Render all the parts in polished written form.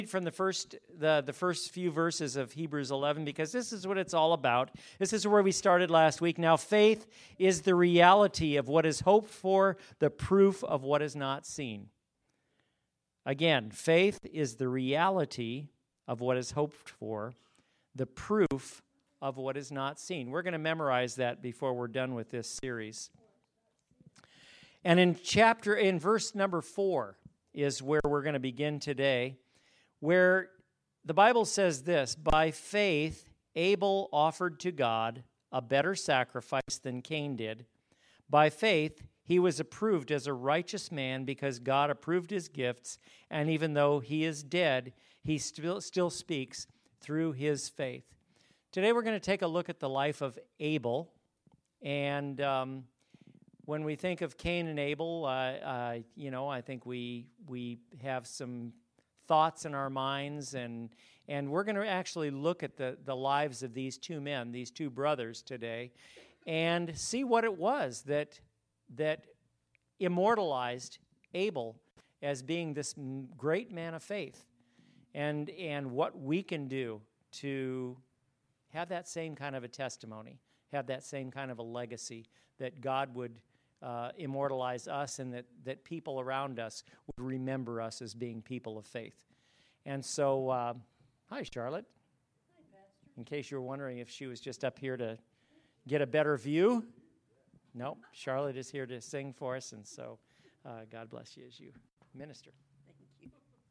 From the first few verses of Hebrews 11, because this is what it's all about. This is where we started last week. Now, faith is the reality of what is hoped for, the proof of what is not seen. Again, faith is the reality of what is hoped for, the proof of what is not seen. We're going to memorize that before we're done with this series. And in verse number 4 is where we're going to begin today, where the Bible says this: by faith Abel offered to God a better sacrifice than Cain did. By faith he was approved as a righteous man because God approved his gifts, and even though he is dead, he still speaks through his faith. Today we're going to take a look at the life of Abel, and when we think of Cain and Abel, I think we have some thoughts in our minds, and we're going to actually look at the lives of these two men, these two brothers today, and see what it was that immortalized Abel as being this great man of faith, and what we can do to have that same kind of a testimony, have that same kind of a legacy, that God would immortalize us, and that people around us would remember us as being people of faith. And so, hi, Charlotte. Hi, Pastor. In case you were wondering if she was just up here to get a better view, no, Charlotte is here to sing for us, and so God bless you as you minister. Thank you.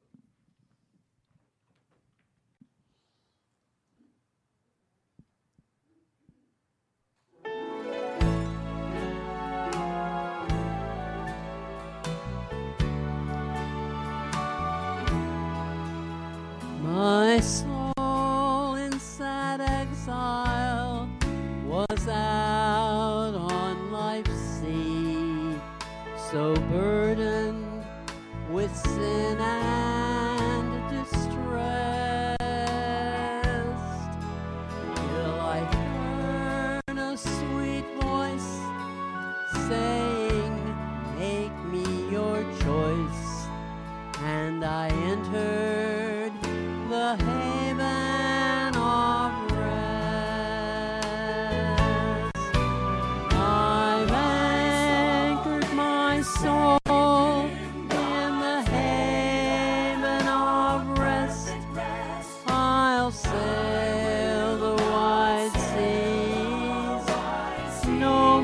My soul in sad exile was out on life's sea, so burdened with sin and distressed, till I heard a sweet voice saying, "Make me your choice," and I entered the haven of rest. I've anchored my soul in the haven of rest. I'll sail the wide seas no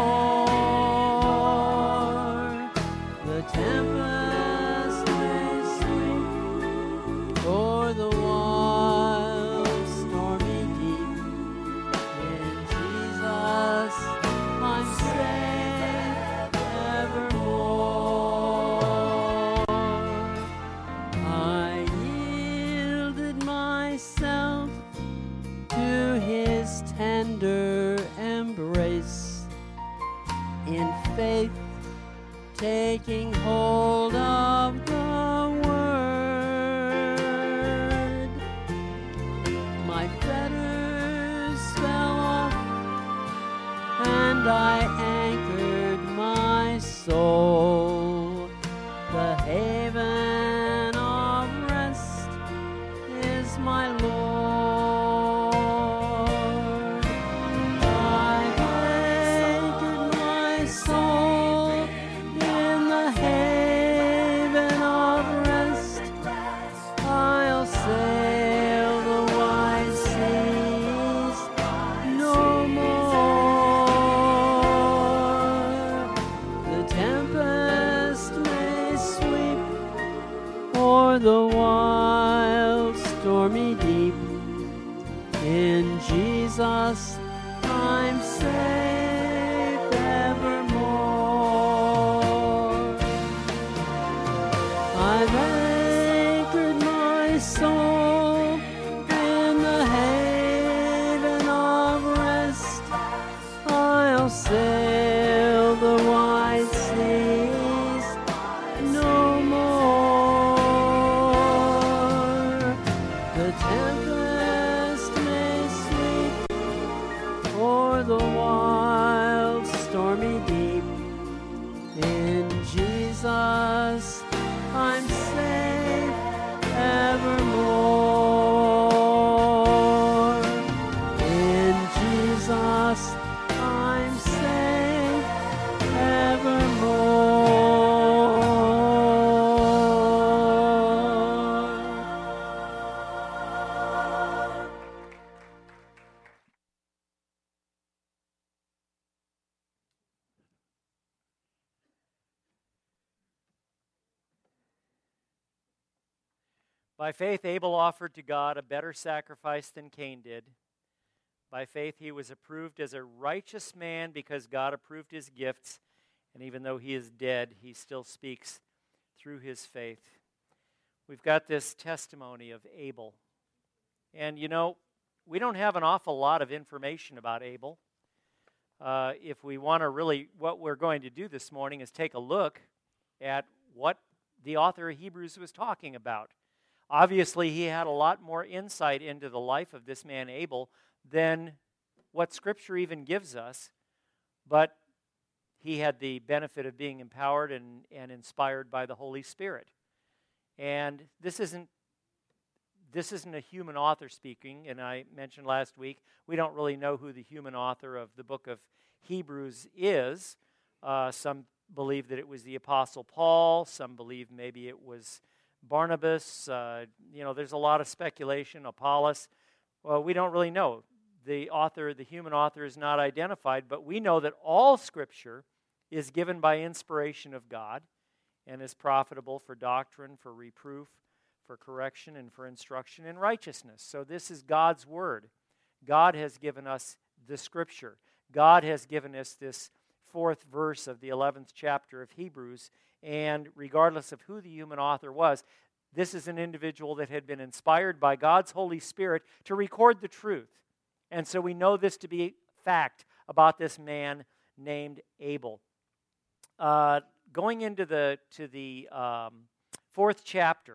more. The tempest may sweep o'er the wild, stormy deep. In Jesus I'm safe evermore. I yielded myself to his tender embrace, in faith taking hold of the word. My fetters fell off, and I anchored my soul. The haven of rest is my Lord. I've anchored my soul in the haven of rest. I'll sail the wide seas no more. The tempest may sweep o'er the wild, stormy deep. In Jesus I'm safe evermore. I've anchored my soul in the haven of rest. I'll sail the wide seas no more. The tempest may sweep o'er the wild, stormy deep. In Jesus I'm safe evermore. By faith, Abel offered to God a better sacrifice than Cain did. By faith, he was approved as a righteous man because God approved his gifts. And even though he is dead, he still speaks through his faith. We've got this testimony of Abel. And you know, we don't have an awful lot of information about Abel. If we want to really, what we're going to do this morning is take a look at what the author of Hebrews was talking about. Obviously, he had a lot more insight into the life of this man Abel than what Scripture even gives us, but he had the benefit of being empowered and inspired by the Holy Spirit. And this isn't a human author speaking, and I mentioned last week, we don't really know who the human author of the book of Hebrews is. Some believe that it was the Apostle Paul. Some believe maybe it was Barnabas. There's a lot of speculation. Apollos. Well, we don't really know. The human author is not identified, but we know that all Scripture is given by inspiration of God and is profitable for doctrine, for reproof, for correction, and for instruction in righteousness. So this is God's Word. God has given us the Scripture. God has given us this 4th verse of the 11th chapter of Hebrews, and regardless of who the human author was, this is an individual that had been inspired by God's Holy Spirit to record the truth. And so we know this to be fact about this man named Abel. Going into the 4th chapter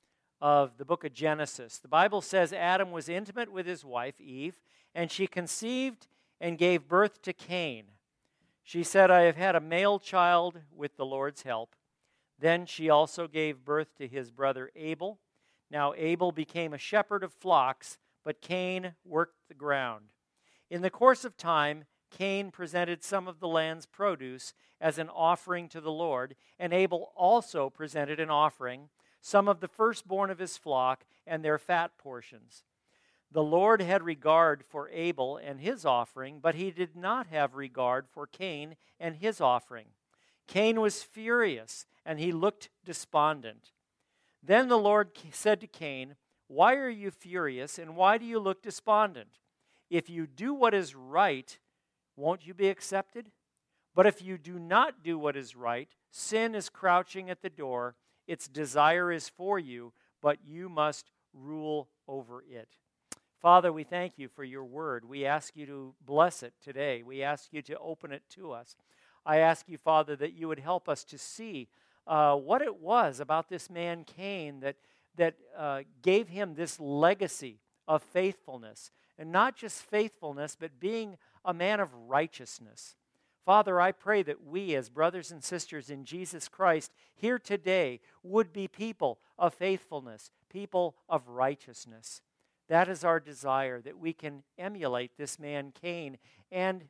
of the book of Genesis, the Bible says Adam was intimate with his wife, Eve, and she conceived and gave birth to Cain. She said, "I have had a male child with the Lord's help." Then she also gave birth to his brother Abel. Now Abel became a shepherd of flocks, but Cain worked the ground. In the course of time, Cain presented some of the land's produce as an offering to the Lord, and Abel also presented an offering, some of the firstborn of his flock and their fat portions. The Lord had regard for Abel and his offering, but he did not have regard for Cain and his offering. Cain was furious, and he looked despondent. Then the Lord said to Cain, "Why are you furious, and why do you look despondent? If you do what is right, won't you be accepted? But if you do not do what is right, sin is crouching at the door. Its desire is for you, but you must rule over it." Father, we thank you for your word. We ask you to bless it today. We ask you to open it to us. I ask you, Father, that you would help us to see what it was about this man Cain that gave him this legacy of faithfulness. And not just faithfulness, but being a man of righteousness. Father, I pray that we as brothers and sisters in Jesus Christ here today would be people of faithfulness, people of righteousness. That is our desire, that we can emulate this man Cain and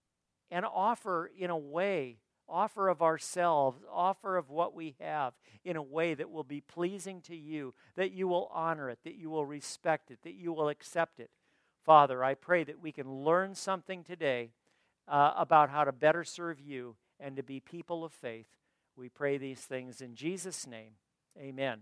offer in a way, offer of ourselves, offer of what we have in a way that will be pleasing to you, that you will honor it, that you will respect it, that you will accept it. Father, I pray that we can learn something today about how to better serve you and to be people of faith. We pray these things in Jesus' name. Amen.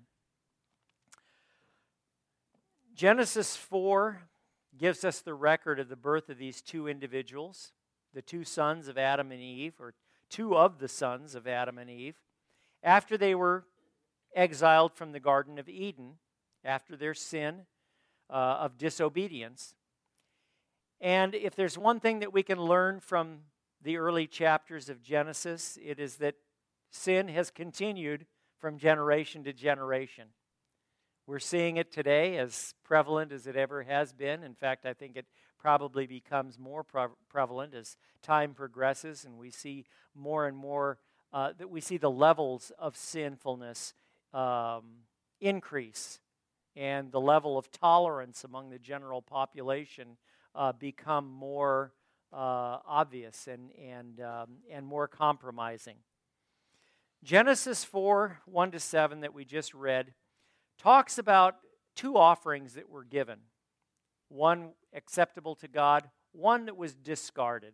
Genesis 4 gives us the record of the birth of these two individuals, the two sons of Adam and Eve, or two of the sons of Adam and Eve, after they were exiled from the Garden of Eden, after their sin of disobedience. And if there's one thing that we can learn from the early chapters of Genesis, it is that sin has continued from generation to generation. We're seeing it today as prevalent as it ever has been. In fact, I think it probably becomes more prevalent as time progresses, and we see more and more that we see the levels of sinfulness increase, and the level of tolerance among the general population become more obvious and more compromising. Genesis 4:1-7 that we just read talks about two offerings that were given. One acceptable to God, one that was discarded.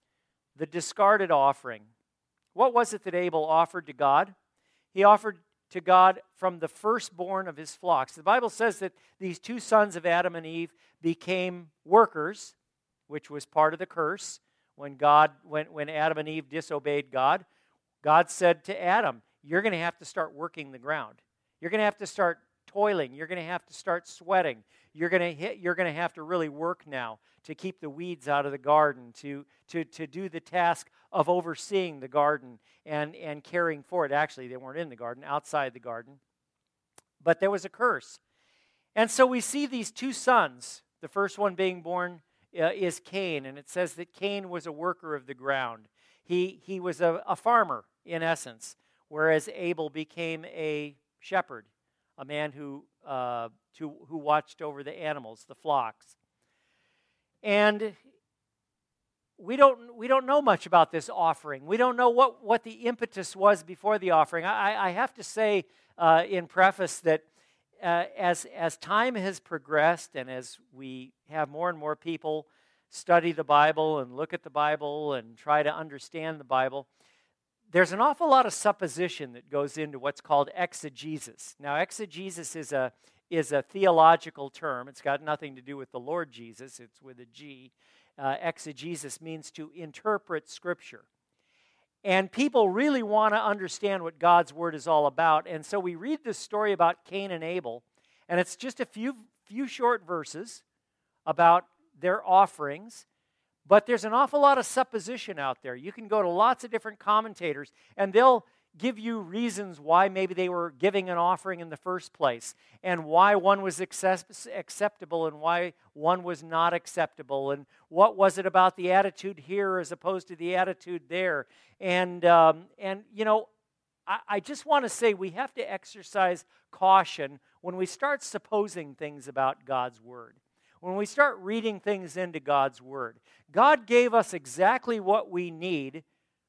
The discarded offering. What was it that Abel offered to God? He offered to God from the firstborn of his flocks. The Bible says that these two sons of Adam and Eve became workers, which was part of the curse. When Adam and Eve disobeyed God, God said to Adam, you're going to have to start working the ground. You're going to have to start toiling. You're going to have to start sweating. You're going to have to really work now to keep the weeds out of the garden, to do the task of overseeing the garden and caring for it. Actually, they weren't in the garden, outside the garden. But there was a curse. And so we see these two sons, the first one being born is Cain, and it says that Cain was a worker of the ground. He was a farmer, in essence, whereas Abel became a shepherd, a man who watched over the animals, the flocks. And we don't know much about this offering. We don't know what the impetus was before the offering. I have to say in preface that as time has progressed and as we have more and more people study the Bible and look at the Bible and try to understand the Bible, there's an awful lot of supposition that goes into what's called exegesis. Now, exegesis is a theological term. It's got nothing to do with the Lord Jesus. It's with a G. Exegesis means to interpret Scripture. And people really want to understand what God's Word is all about. And so we read this story about Cain and Abel, and it's just a few short verses about their offerings. But there's an awful lot of supposition out there. You can go to lots of different commentators, and they'll give you reasons why maybe they were giving an offering in the first place, and why one was acceptable and why one was not acceptable, and what was it about the attitude here as opposed to the attitude there. And you know, I just want to say we have to exercise caution when we start supposing things about God's Word. When we start reading things into God's Word. God gave us exactly what we need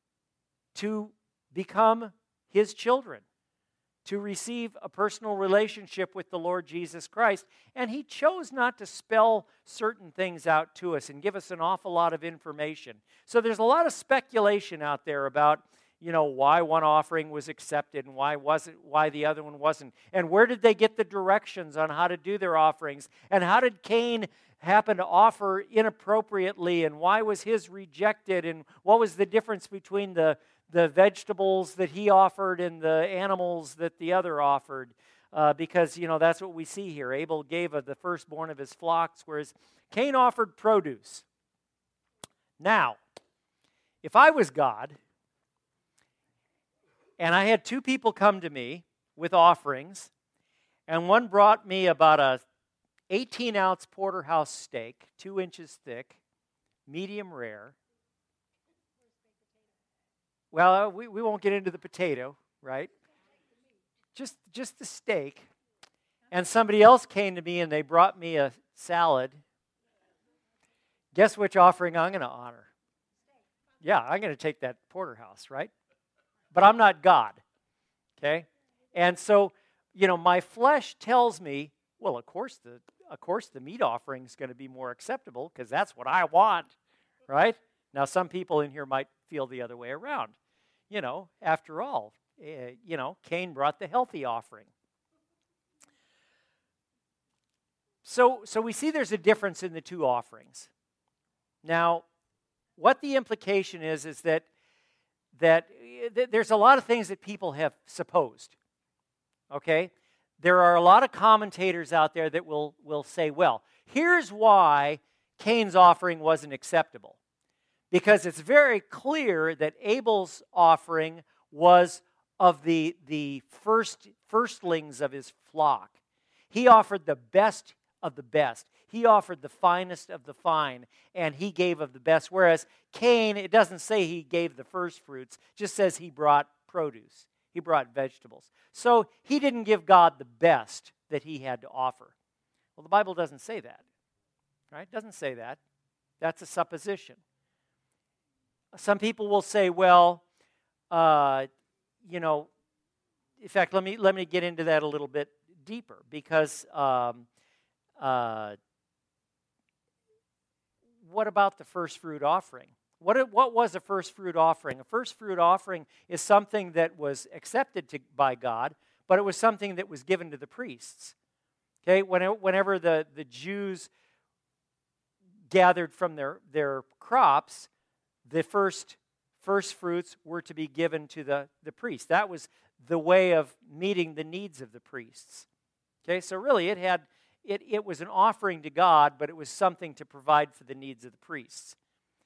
to become His children, to receive a personal relationship with the Lord Jesus Christ. And He chose not to spell certain things out to us and give us an awful lot of information. So there's a lot of speculation out there about, you know, why one offering was accepted and why the other one wasn't. And where did they get the directions on how to do their offerings? And how did Cain happen to offer inappropriately? And why was his rejected? And what was the difference between the vegetables that he offered and the animals that the other offered? Because, you know, that's what we see here. Abel gave of the firstborn of his flocks, whereas Cain offered produce. Now, if I was God, and I had two people come to me with offerings, and one brought me about a 18-ounce porterhouse steak, 2 inches thick, medium rare. Well, we won't get into the potato, right? Just the steak. And somebody else came to me and they brought me a salad. Guess which offering I'm going to honor? Yeah, I'm going to take that porterhouse, right? But I'm not God, okay? And so, you know, my flesh tells me, well, of course the meat offering is going to be more acceptable because that's what I want, right? Now, some people in here might feel the other way around. You know, after all, you know, Cain brought the healthy offering. So we see there's a difference in the two offerings. Now, what the implication is that there's a lot of things that people have supposed, okay? There are a lot of commentators out there that will say, well, here's why Cain's offering wasn't acceptable. Because it's very clear that Abel's offering was of the firstlings of his flock. He offered the best of the best. He offered the finest of the fine, and he gave of the best. Whereas Cain, it doesn't say he gave the first fruits, it just says he brought produce. He brought vegetables. So he didn't give God the best that he had to offer. Well, the Bible doesn't say that, right? It doesn't say that. That's a supposition. Some people will say, well, you know, in fact, let me get into that a little bit deeper, because what about the first fruit offering? What was a first fruit offering? A first fruit offering is something that was accepted by God, but it was something that was given to the priests. Okay, whenever the Jews gathered from their crops, the first fruits were to be given to the priest. That was the way of meeting the needs of the priests. Okay, so really it was an offering to God, but it was something to provide for the needs of the priests.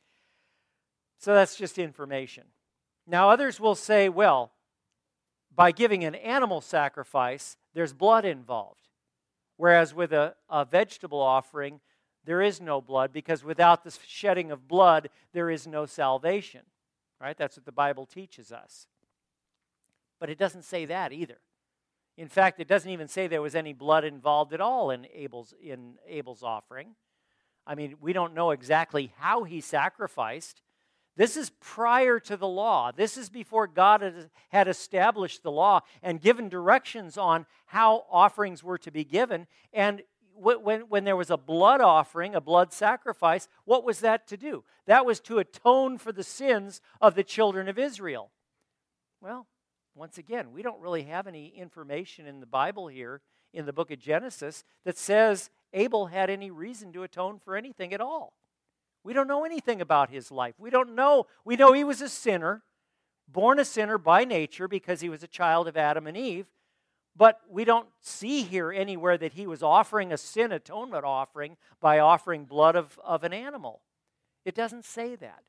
So that's just information. Now others will say, well, by giving an animal sacrifice, there's blood involved. Whereas with a vegetable offering, there is no blood, because without the shedding of blood, there is no salvation. Right? That's what the Bible teaches us. But it doesn't say that either. In fact, it doesn't even say there was any blood involved at all in Abel's offering. I mean, we don't know exactly how he sacrificed. This is prior to the law. This is before God had established the law and given directions on how offerings were to be given. And when there was a blood offering, a blood sacrifice, what was that to do? That was to atone for the sins of the children of Israel. Well, once again, we don't really have any information in the Bible here, in the book of Genesis, that says Abel had any reason to atone for anything at all. We don't know anything about his life. We don't know. We know he was a sinner, born a sinner by nature because he was a child of Adam and Eve. But we don't see here anywhere that he was offering a sin atonement offering by offering blood of an animal. It doesn't say that.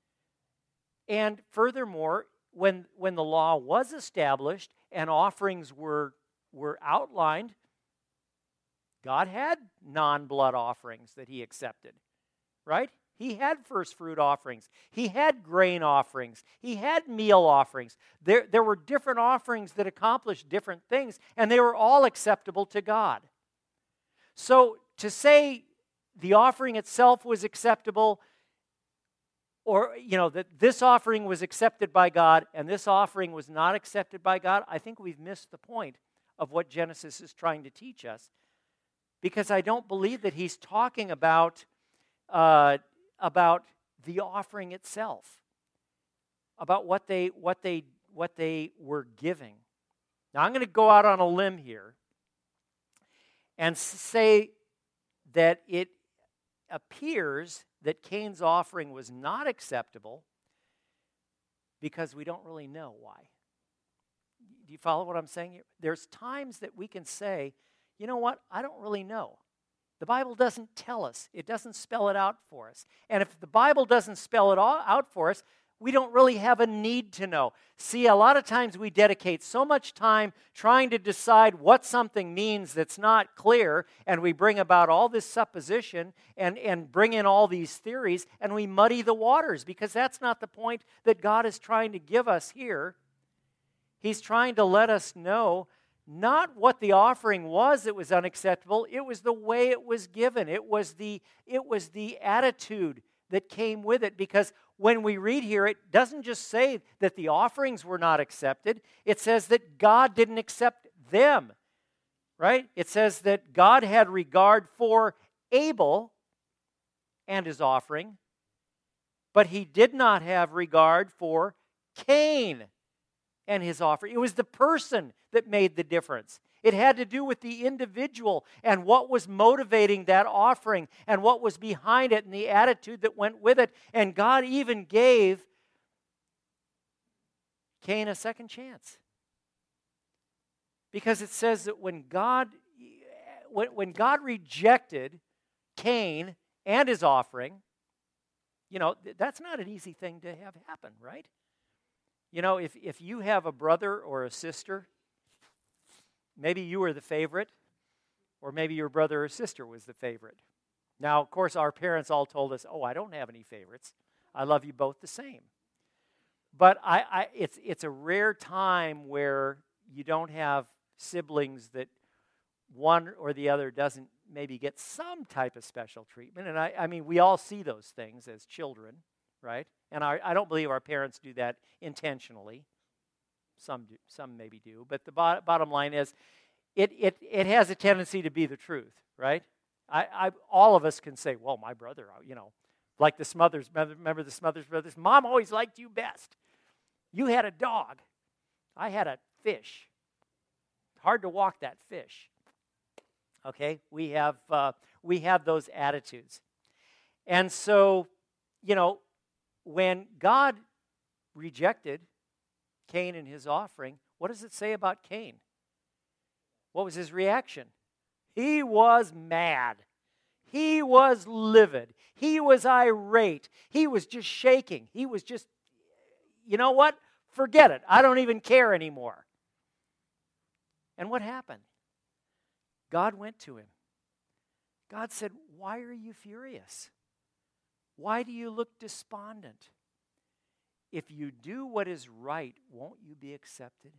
And furthermore, when the law was established and offerings were outlined, God had non-blood offerings that he accepted, right? He had first fruit offerings. He had grain offerings. He had meal offerings. There were different offerings that accomplished different things, and they were all acceptable to God. So to say the offering itself was acceptable, or that this offering was accepted by God and this offering was not accepted by God, I think we've missed the point of what Genesis is trying to teach us, because I don't believe that he's talking about the offering itself, about what they were giving. Now I'm going to go out on a limb here and say that it appears that Cain's offering was not acceptable because we don't really know why. Do you follow what I'm saying here? There's times that we can say, you know what, I don't really know. The Bible doesn't tell us. It doesn't spell it out for us. And if the Bible doesn't spell it all out for us, we don't really have a need to know. See, a lot of times we dedicate so much time trying to decide what something means that's not clear, and we bring about all this supposition and bring in all these theories, and we muddy the waters, because that's not the point that God is trying to give us here. He's trying to let us know not what the offering was that was unacceptable, it was the way it was given. It was the attitude that came with it, because when we read here, it doesn't just say that the offerings were not accepted, it says that God didn't accept them, right? It says that God had regard for Abel and his offering, but he did not have regard for Cain and his offering. It was the person that made the difference. It had to do with the individual and what was motivating that offering and what was behind it and the attitude that went with it. And God even gave Cain a second chance. Because it says that when God rejected Cain and his offering, that's not an easy thing to have happen, right? If you have a brother or a sister, maybe you were the favorite, or maybe your brother or sister was the favorite. Now, of course, our parents all told us, I don't have any favorites. I love you both the same. But it's a rare time where you don't have siblings that one or the other doesn't maybe get some type of special treatment. And I mean, we all see those things as children, right? And I don't believe our parents do that intentionally. Some do, some maybe do. But the bottom line is, it has a tendency to be the truth, right? All of us can say, well, my brother, like the Smothers, remember the Smothers brothers? Mom always liked you best. You had a dog. I had a fish. hard to walk that fish. Okay, we have those attitudes. And so, when God rejected Cain and his offering, what does it say about Cain? What was his reaction? He was mad. He was livid. He was irate. He was just shaking. He was just, you know what? Forget it. I don't even care anymore. And what happened? God went to him. God said, "Why are you furious? Why do you look despondent? If you do what is right, won't you be accepted?"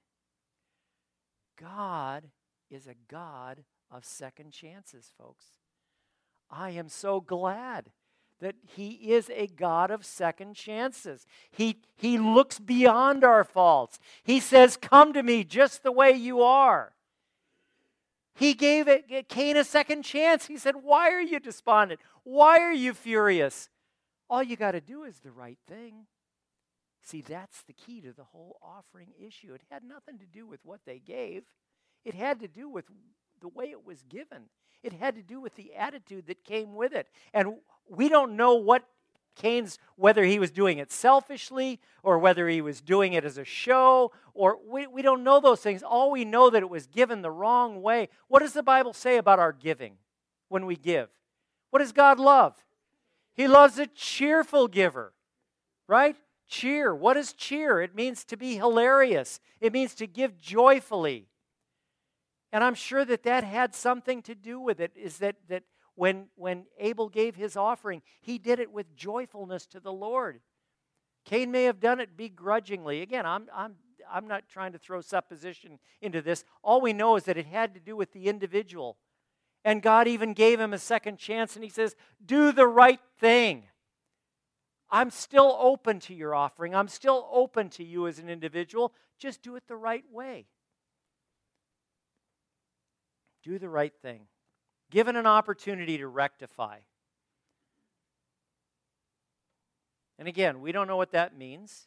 God is a God of second chances, folks. I am so glad that He is a God of second chances. He looks beyond our faults. He says, "Come to me just the way you are." He gave Cain a second chance. He said, "Why are you despondent? Why are you furious? All you got to do is the right thing." See, that's the key to the whole offering issue. It had nothing to do with what they gave. It had to do with the way it was given. It had to do with the attitude that came with it. And we don't know whether he was doing it selfishly or whether he was doing it as a show, or we don't know those things. All we know that it was given the wrong way. What does the Bible say about our giving when we give? What does God love? He loves a cheerful giver, right? Cheer. What is cheer? It means to be hilarious. It means to give joyfully. And I'm sure that had something to do with it, is that when Abel gave his offering, he did it with joyfulness to the Lord. Cain may have done it begrudgingly. Again, I'm not trying to throw supposition into this. All we know is that it had to do with the individual. And God even gave him a second chance, and He says, "Do the right thing. I'm still open to your offering. I'm still open to you as an individual. Just do it the right way. Do the right thing." Given an opportunity to rectify. And again, we don't know what that means.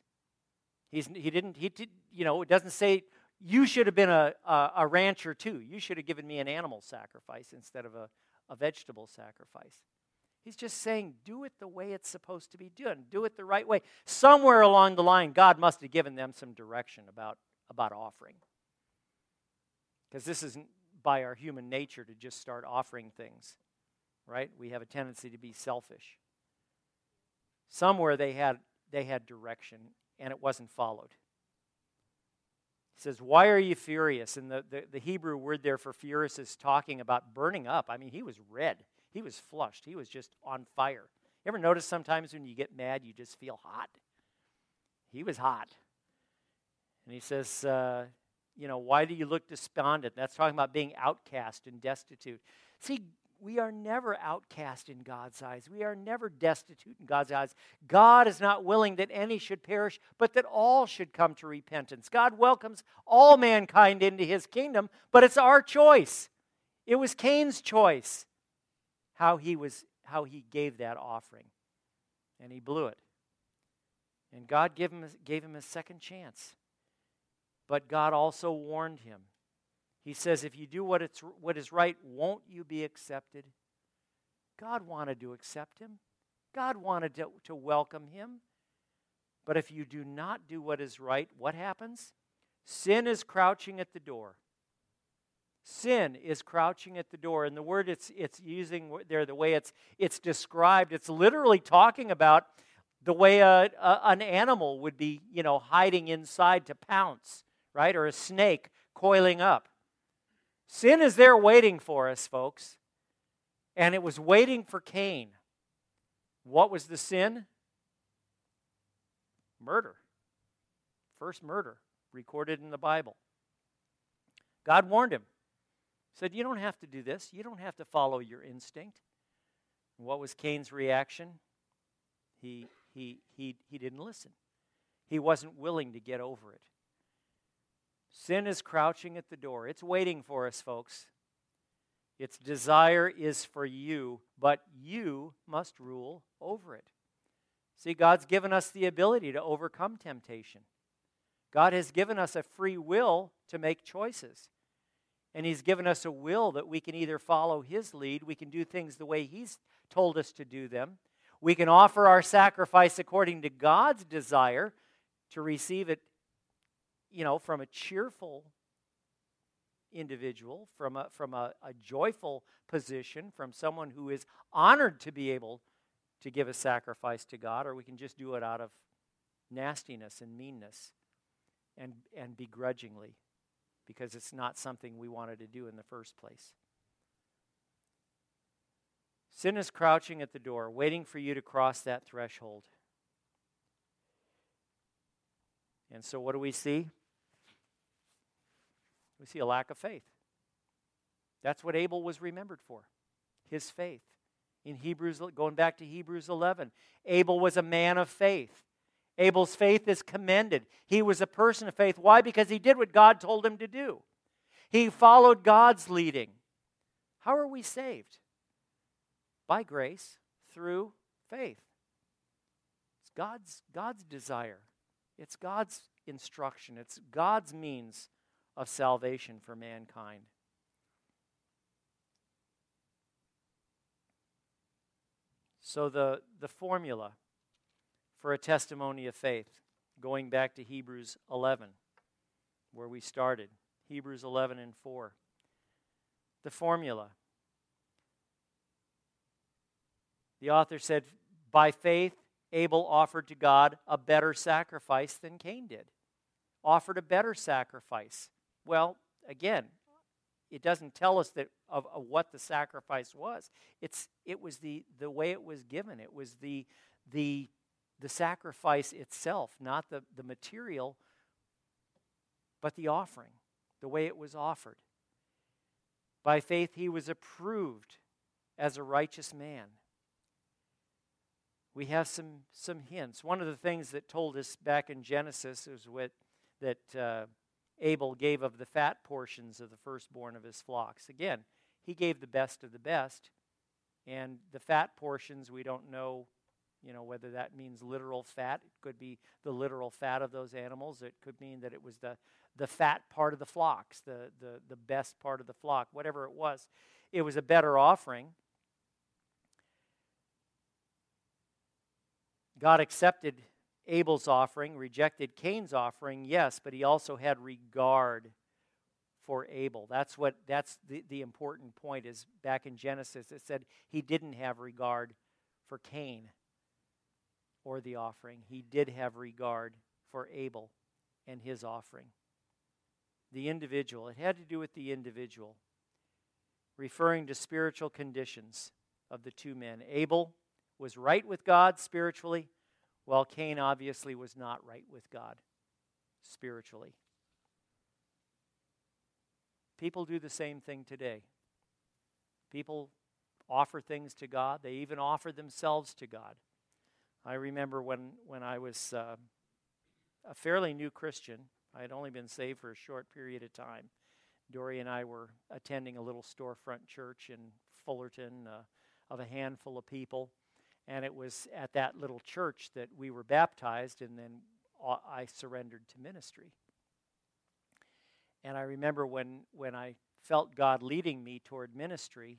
It doesn't say, "You should have been a rancher too. You should have given me an animal sacrifice instead of a vegetable sacrifice." He's just saying, do it the way it's supposed to be done. Do it the right way. Somewhere along the line, God must have given them some direction about offering. Because this isn't by our human nature to just start offering things, right? We have a tendency to be selfish. Somewhere they had direction, and it wasn't followed. He says, "Why are you furious?" And the Hebrew word there for furious is talking about burning up. I mean, he was red. He was flushed. He was just on fire. You ever notice sometimes when you get mad, you just feel hot? He was hot. And he says, "Why do you look despondent?" That's talking about being outcast and destitute. See, we are never outcast in God's eyes. We are never destitute in God's eyes. God is not willing that any should perish, but that all should come to repentance. God welcomes all mankind into His kingdom, but it's our choice. It was Cain's choice how he gave that offering, and he blew it. And God gave him a second chance. But God also warned him. He says, "If you do what is right, won't you be accepted?" God wanted to accept him. God wanted to welcome him. But if you do not do what is right, what happens? Sin is crouching at the door. Sin is crouching at the door. And the word it's using there, the way it's described, it's literally talking about the way an animal would be, hiding inside to pounce, right? Or a snake coiling up. Sin is there waiting for us, folks. And it was waiting for Cain. What was the sin? Murder. First murder recorded in the Bible. God warned him. He said, "You don't have to do this. You don't have to follow your instinct." And what was Cain's reaction? He didn't listen. He wasn't willing to get over it. Sin is crouching at the door. It's waiting for us, folks. Its desire is for you, but you must rule over it. See, God's given us the ability to overcome temptation. God has given us a free will to make choices. And He's given us a will that we can either follow His lead, we can do things the way He's told us to do them, we can offer our sacrifice according to God's desire to receive it, from a cheerful individual, from a joyful position, from someone who is honored to be able to give a sacrifice to God, or we can just do it out of nastiness and meanness and begrudgingly, because it's not something we wanted to do in the first place. Sin is crouching at the door, waiting for you to cross that threshold. And so what do we see? We see a lack of faith. That's what Abel was remembered for, his faith. In Hebrews, going back to Hebrews 11, Abel was a man of faith. Abel's faith is commended. He was a person of faith. Why? Because he did what God told him to do. He followed God's leading. How are we saved? By grace, through faith. It's God's desire. It's God's instruction. It's God's means of salvation for mankind. So the formula for a testimony of faith, going back to Hebrews 11, where we started, Hebrews 11 and 4. The formula. The author said, by faith, Abel offered to God a better sacrifice than Cain did. Offered a better sacrifice. Well, again, it doesn't tell us that of what the sacrifice was. It was the way it was given. It was the sacrifice itself, not the material, but the offering, the way it was offered. By faith, he was approved as a righteous man. We have some hints. One of the things that told us back in Genesis is that Abel gave of the fat portions of the firstborn of his flocks. Again, he gave the best of the best, and the fat portions, we don't know, whether that means literal fat. It could be the literal fat of those animals. It could mean that it was the fat part of the flocks, the best part of the flock, whatever it was. It was a better offering. God accepted Abel's offering, rejected Cain's offering, yes, but he also had regard for Abel. That's the important point is back in Genesis, it said he didn't have regard for Cain or the offering. He did have regard for Abel and his offering. The individual, it had to do with the individual, referring to spiritual conditions of the two men. Abel was right with God spiritually, while Cain obviously was not right with God spiritually. People do the same thing today. People offer things to God. They even offer themselves to God. I remember when I was a fairly new Christian. I had only been saved for a short period of time. Dory and I were attending a little storefront church in Fullerton of a handful of people. And it was at that little church that we were baptized, and then I surrendered to ministry. And I remember when I felt God leading me toward ministry,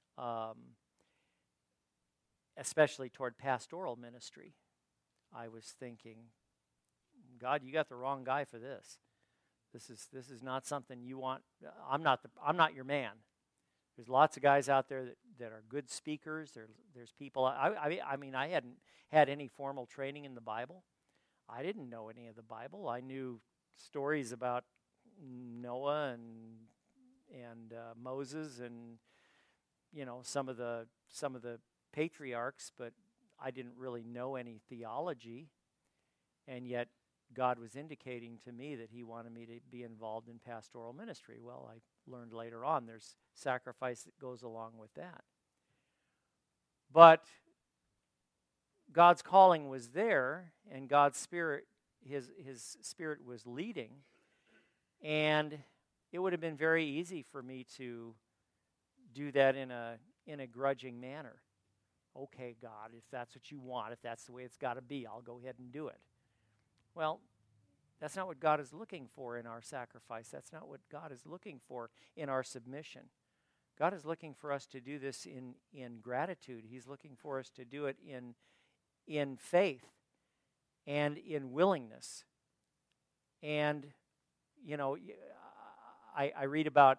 especially toward pastoral ministry, I was thinking, God, you got the wrong guy for this. This is not something you want. I'm not your man. There's lots of guys out there that are good speakers. There's people. I mean, I hadn't had any formal training in the Bible. I didn't know any of the Bible. I knew stories about Noah and Moses and some of the patriarchs, but I didn't really know any theology. And yet God was indicating to me that he wanted me to be involved in pastoral ministry. Well, I learned later on there's sacrifice that goes along with that. But God's calling was there, and God's Spirit, his Spirit was leading, and it would have been very easy for me to do that in a grudging manner. Okay, God, if that's what you want, if that's the way it's got to be, I'll go ahead and do it. Well, That's not what God is looking for in our sacrifice. That's not what God is looking for in our submission. God is looking for us to do this in gratitude. He's looking for us to do it in faith and in willingness. And, you know, I read about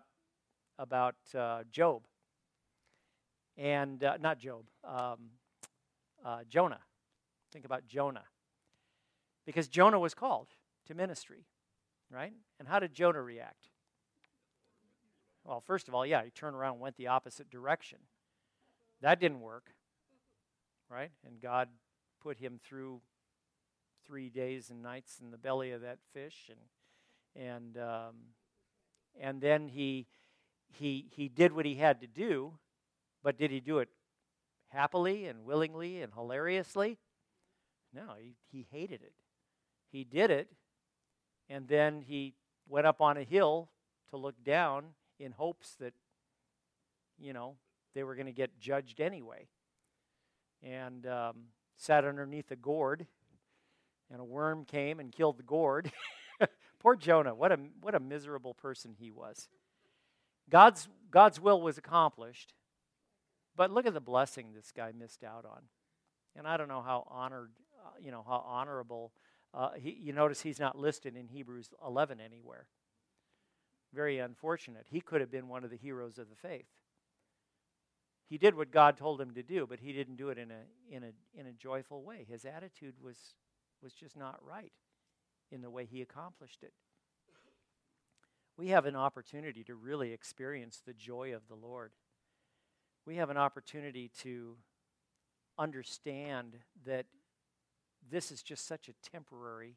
Job. And not Job, Jonah. Think about Jonah. Because Jonah was called to ministry, right? And how did Jonah react? Well, first of all, he turned around and went the opposite direction. That didn't work, right? And God put him through 3 days and nights in the belly of that fish, and then he did what he had to do, but did he do it happily and willingly and hilariously? No, he hated it. He did it, and then he went up on a hill to look down in hopes that, they were going to get judged anyway. And sat underneath a gourd, and a worm came and killed the gourd. Poor Jonah, what a miserable person he was. God's will was accomplished, but look at the blessing this guy missed out on. And I don't know how how honorable. You notice he's not listed in Hebrews 11 anywhere. Very unfortunate. He could have been one of the heroes of the faith. He did what God told him to do, but he didn't do it in a joyful way. His attitude was just not right in the way he accomplished it. We have an opportunity to really experience the joy of the Lord. We have an opportunity to understand that this is just such a temporary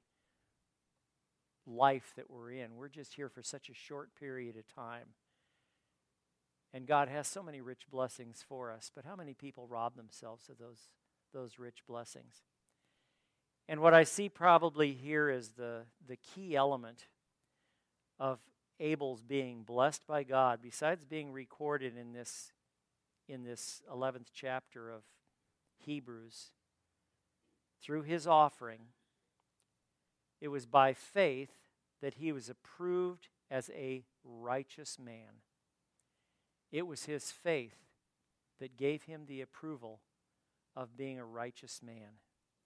life that we're in. We're just here for such a short period of time. And God has so many rich blessings for us, but how many people rob themselves of those rich blessings? And what I see probably here is the key element of Abel's being blessed by God, besides being recorded in this 11th chapter of Hebrews, through his offering, it was by faith that he was approved as a righteous man. It was his faith that gave him the approval of being a righteous man.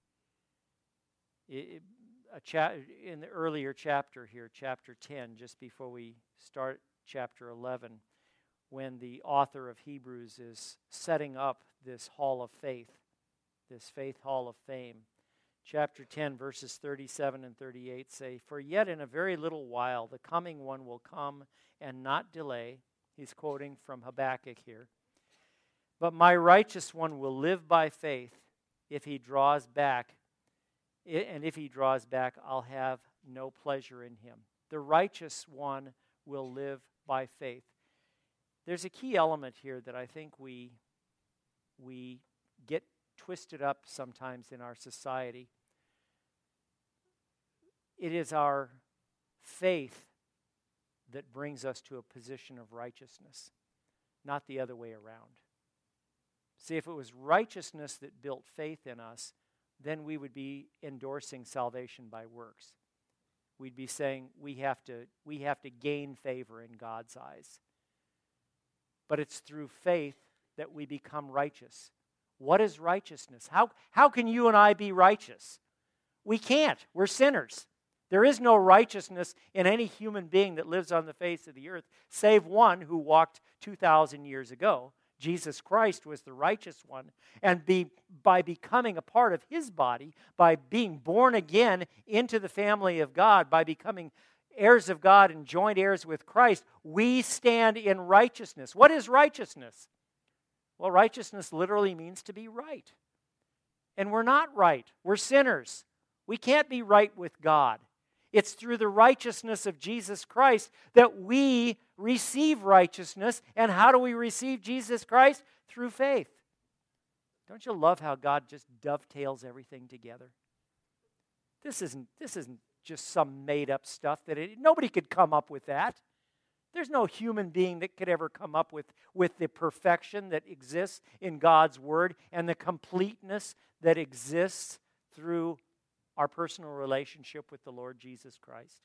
In the earlier chapter here, chapter 10, just before we start chapter 11, when the author of Hebrews is setting up this hall of faith, this faith hall of fame, chapter 10, verses 37 and 38 say, "For yet in a very little while the coming one will come and not delay." He's quoting from Habakkuk here. "But my righteous one will live by faith. If he draws back, and if he draws back, I'll have no pleasure in him." The righteous one will live by faith. There's a key element here that I think we get twisted up sometimes in our society. It is our faith that brings us to a position of righteousness, not the other way around. See, if it was righteousness that built faith in us, then we would be endorsing salvation by works. We'd be saying we have to gain favor in God's eyes. But it's through faith that we become righteous. What is righteousness? How can you and I be righteous? We can't. We're sinners. There is no righteousness in any human being that lives on the face of the earth, save one who walked 2,000 years ago. Jesus Christ was the righteous one. And by becoming a part of his body, by being born again into the family of God, by becoming heirs of God and joint heirs with Christ, we stand in righteousness. What is righteousness? Well, righteousness literally means to be right. And we're not right. We're sinners. We can't be right with God. It's through the righteousness of Jesus Christ that we receive righteousness. And how do we receive Jesus Christ? Through faith. Don't you love how God just dovetails everything together? This isn't just some made-up stuff nobody could come up with that. There's no human being that could ever come up with the perfection that exists in God's Word and the completeness that exists through our personal relationship with the Lord Jesus Christ.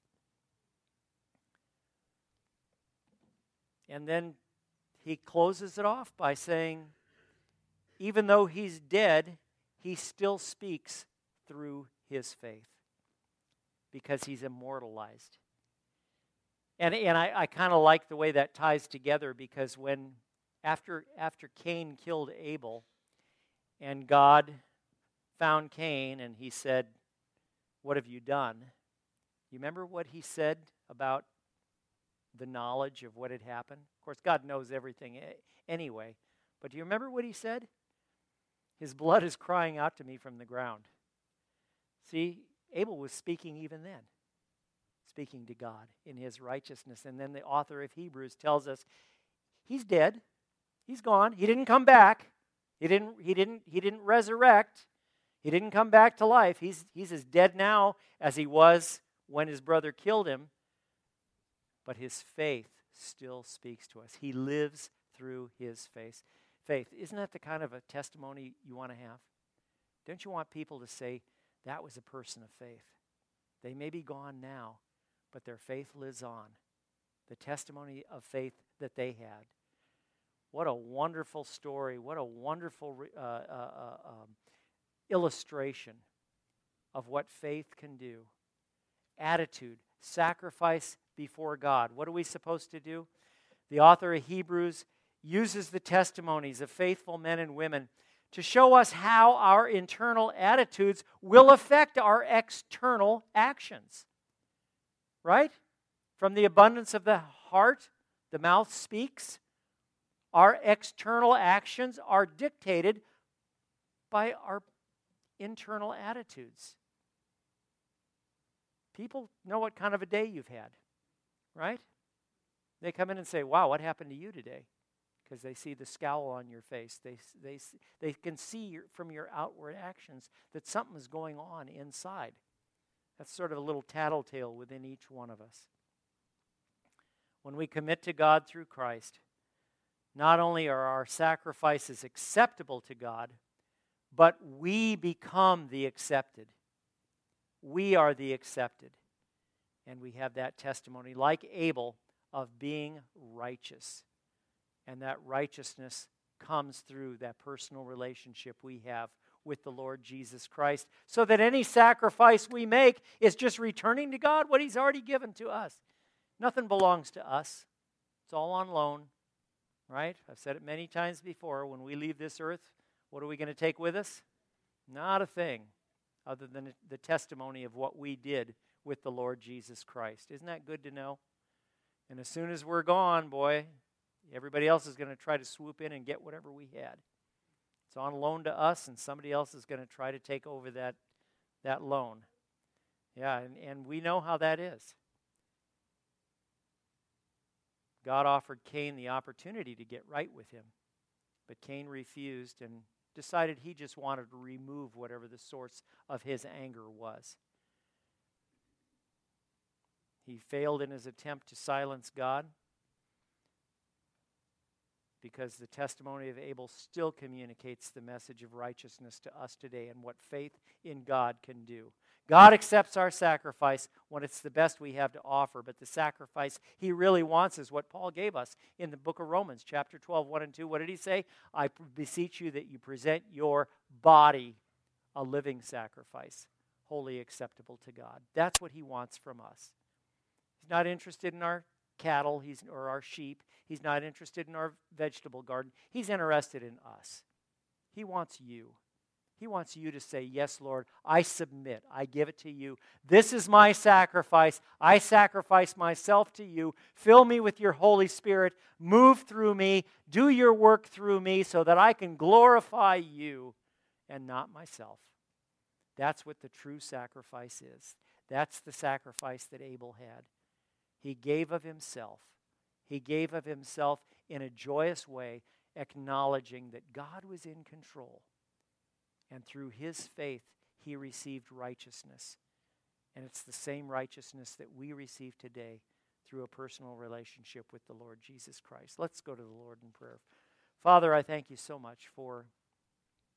And then he closes it off by saying, even though he's dead, he still speaks through his faith because he's immortalized. And I kind of like the way that ties together, because when after Cain killed Abel and God found Cain and he said, "What have you done?" You remember what he said about the knowledge of what had happened? Of course, God knows everything anyway. But do you remember what he said? His blood is crying out to me from the ground. See, Abel was speaking even then, speaking to God in his righteousness. And then the author of Hebrews tells us he's dead. He's gone. He didn't come back. He didn't resurrect. He didn't come back to life. He's as dead now as he was when his brother killed him. But his faith still speaks to us. He lives through his faith. Isn't that the kind of a testimony you want to have? Don't you want people to say, that was a person of faith? They may be gone now, but their faith lives on. The testimony of faith that they had. What a wonderful story. What a wonderful illustration of what faith can do. Attitude, sacrifice before God. What are we supposed to do? The author of Hebrews uses the testimonies of faithful men and women to show us how our internal attitudes will affect our external actions. Right? From the abundance of the heart, the mouth speaks. Our external actions are dictated by our internal attitudes. People know what kind of a day you've had, right? They come in and say, "Wow, what happened to you today?" Because they see the scowl on your face. They can see from your outward actions that something is going on inside. That's sort of a little tattletale within each one of us. When we commit to God through Christ, not only are our sacrifices acceptable to God, but we become the accepted. We are the accepted. And we have that testimony, like Abel, of being righteous. And that righteousness comes through that personal relationship we have with the Lord Jesus Christ, so that any sacrifice we make is just returning to God what He's already given to us. Nothing belongs to us. It's all on loan, right? I've said it many times before. When we leave this earth, what are we going to take with us? Not a thing, other than the testimony of what we did with the Lord Jesus Christ. Isn't that good to know? And as soon as we're gone, boy, everybody else is going to try to swoop in and get whatever we had. It's on loan to us, and somebody else is going to try to take over that loan. Yeah, and we know how that is. God offered Cain the opportunity to get right with him, but Cain refused and decided he just wanted to remove whatever the source of his anger was. He failed in his attempt to silence God, because the testimony of Abel still communicates the message of righteousness to us today and what faith in God can do. God accepts our sacrifice when it's the best we have to offer, but the sacrifice He really wants is what Paul gave us in the book of Romans, chapter 12, 1 and 2. What did he say? I beseech you that you present your body a living sacrifice, wholly acceptable to God. That's what He wants from us. He's not interested in our cattle or our sheep. He's not interested in our vegetable garden. He's interested in us. He wants you. He wants you to say, "Yes, Lord, I submit. I give it to you. This is my sacrifice. I sacrifice myself to you. Fill me with your Holy Spirit. Move through me. Do your work through me so that I can glorify you and not myself." That's what the true sacrifice is. That's the sacrifice that Abel had. He gave of himself. He gave of himself in a joyous way, acknowledging that God was in control. And through his faith, he received righteousness. And it's the same righteousness that we receive today through a personal relationship with the Lord Jesus Christ. Let's go to the Lord in prayer. Father, I thank you so much for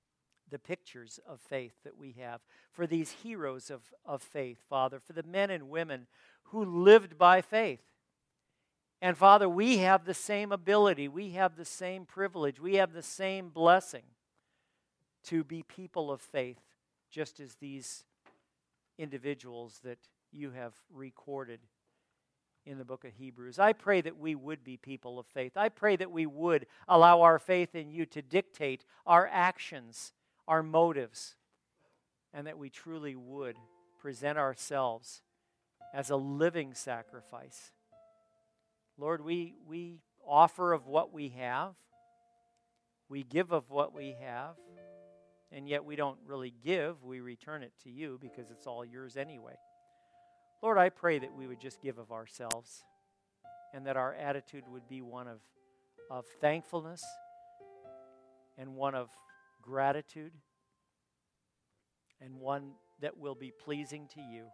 the pictures of faith that we have, for these heroes of faith, Father, for the men and women who lived by faith. And Father, we have the same ability, we have the same privilege, we have the same blessing to be people of faith, just as these individuals that you have recorded in the book of Hebrews. I pray that we would be people of faith. I pray that we would allow our faith in you to dictate our actions, our motives, and that we truly would present ourselves as a living sacrifice. Lord, we offer of what we have. We give of what we have. And yet we don't really give. We return it to you because it's all yours anyway. Lord, I pray that we would just give of ourselves and that our attitude would be one of thankfulness and one of gratitude and one that will be pleasing to you.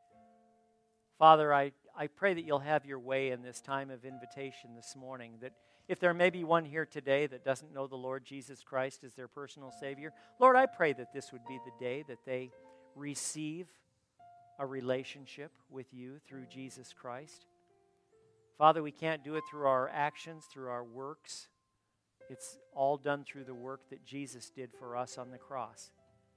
Father, I pray that you'll have your way in this time of invitation this morning, that if there may be one here today that doesn't know the Lord Jesus Christ as their personal Savior, Lord, I pray that this would be the day that they receive a relationship with you through Jesus Christ. Father, we can't do it through our actions, through our works. It's all done through the work that Jesus did for us on the cross.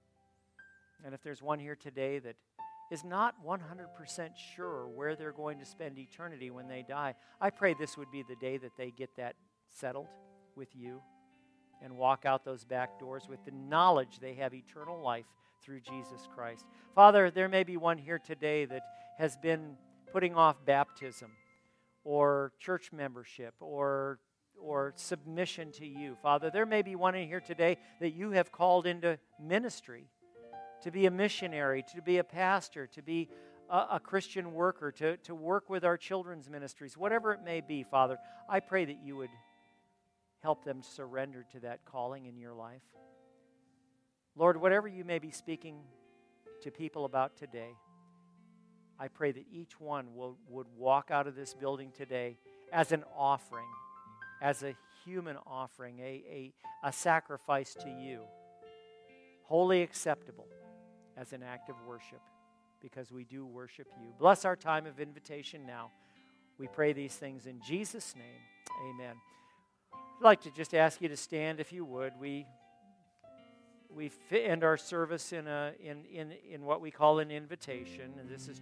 And if there's one here today that is not 100% sure where they're going to spend eternity when they die, I pray this would be the day that they get that settled with you and walk out those back doors with the knowledge they have eternal life through Jesus Christ. Father, there may be one here today that has been putting off baptism or church membership or submission to you. Father, there may be one in here today that you have called into ministry, to be a missionary, to be a pastor, to be a Christian worker, to work with our children's ministries, whatever it may be, Father, I pray that you would help them surrender to that calling in your life. Lord, whatever you may be speaking to people about today, I pray that each one would walk out of this building today as an offering, as a human offering, a sacrifice to you, wholly acceptable as an act of worship, because we do worship you. Bless our time of invitation now. We pray these things in Jesus' name. Amen. I'd like to just ask you to stand if you would. We end our service in what we call an invitation, and this is